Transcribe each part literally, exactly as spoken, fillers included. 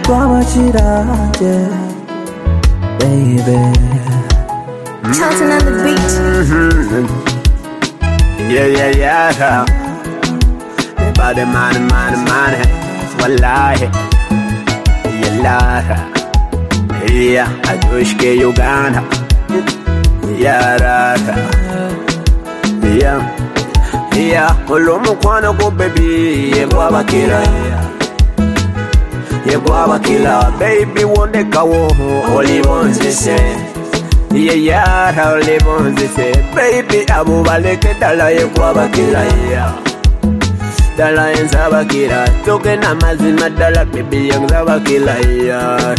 Kwabachira, yeah, baby. Chanting on the beat. Mm-hmm. Yeah, yeah, yeah. Body, money, money, money. Wallahi. Yeah, yeah. Adushke Uganda. Yeah, rata. Yeah, yeah. Olomu kwana go baby. Yeah, guava killer. Yeah, guava killer. Baby, wonde kawo. Only one say. Yeah, yeah, how live on this baby, Abu Baleke, Dala, Yakwabakila, yeah. Dala and Zabakira, token Amazon, Madala, baby, young Zabakila, yeah.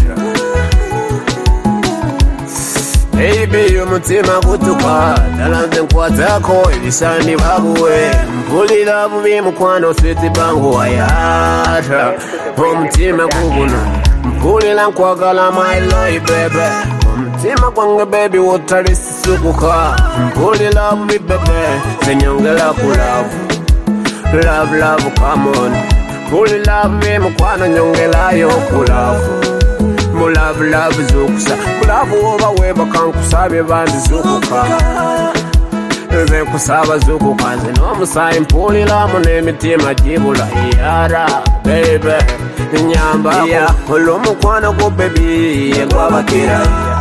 Baby, you Mutima Gutuka, Dala and Quatako, Isani Babuwe, Pulli Love, Mukwano, City Bango, Ayata, Home Tima Guguna, Pulli Lanquagala, my life, baby. Tima kwanga baby water sukuka Mpuli love me baby Senyongela ku love Love love come on Mpuli love me mkwano nyongela yo ku love Mu love love zukusa Mu love oba weba kankusabe bandi zukuka Nze kusaba zukuka Nze no musayi mpuli love nemitima jibula Yara baby Nyamba yeah Olo mkwano ku baby Yegwabakira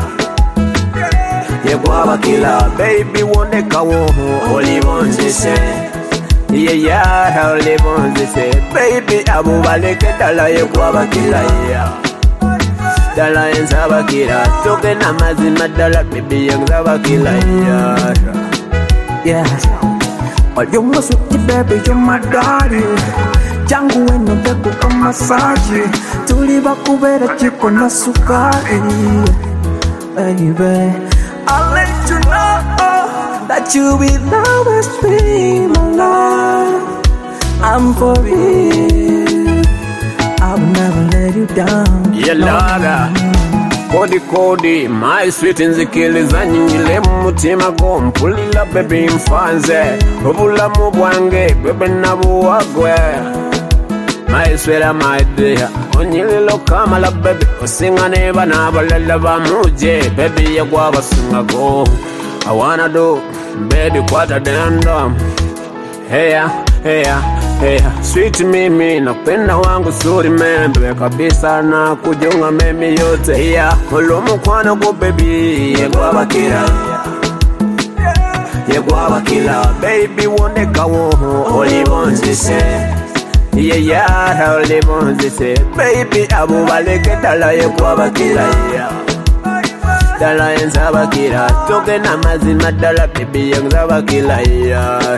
Yeah, guava killer, baby, wonde kawo, only one say. Yeah, yeah, only one say. Baby, Abu Baleke, Dala, yeah, guava killer, yeah. Dala and Zabakira, token Amazon, Madala, baby, young Zabakila, yeah. Yeah. All you must be baby, you're my daddy. Jangu weno beku kama saji. Tuliba kubera chiko na sukari. Baby, I'll let you know that you will always be my love. I'm for real. I will never let you down. Yeah, Lara. Kodi kodi, my sweet nzikiliza nyingile mutima go mpulila baby mfanze. Obula mubwange, bebe nabuwagwe. My sweet, my dear, onyililo kama la baby, osinga neba na balala ba muje, baby ya guava singa go. I wanna do, baby kwata denda. Heya, heya, heya, sweet mimi, nakupenda wangu suri membe, kabisa na kujunga mimi yote. Heya, olomu kwana go baby, ya guava kila. Ya guava kila, baby wonde kawo, only one say. Yeah, yeah, how live on this baby, Abu Baleke, Dala, Yakwabakila, yeah. Dala and Zabakira, token Amazon, Madala, baby, young Zabakila, yeah.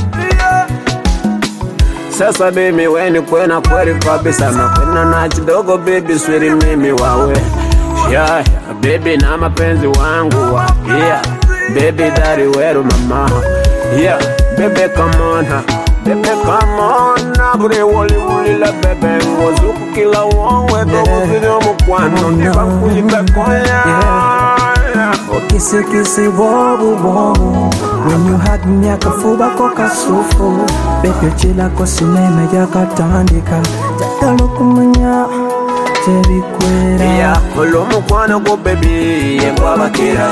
Sasa baby, when you quena query kabisa, na kwena nachi dogo baby, sweetie mimi wawe. Yeah, baby, na mapenzi wangu wa. Yeah, baby, daddy, weru mama. Yeah, baby, come on, huh? Baby, come on, nabure woli woli la baby. Wazuku kila uonwe, dogo video mkwano. Nipa kujipe koya. Oh, kissy kissy wobu wobu. When you hug me, akafuba koka sufu. Baby, chila kwa sineme ya katandika. Jatalo kumanya, chebi kwera. Yeah, olo mkwano go baby, ye guava kira.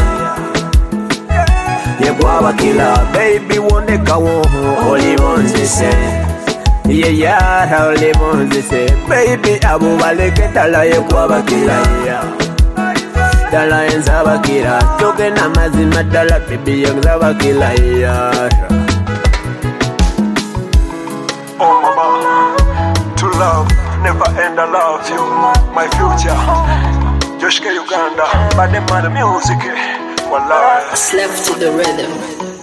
Yeah, guava killer, baby, wonde kawo, only one say. Yeah, yeah, only one say. Baby, Abu Baleke, Dala, yeah, guava killer, yeah. Dala and Zabakira, token Amazon, Madala, baby, young Zabakila, yeah. Oh, mama, to love, never end, I love you, my future. Joshke Uganda, but the man music. Slap to the rhythm.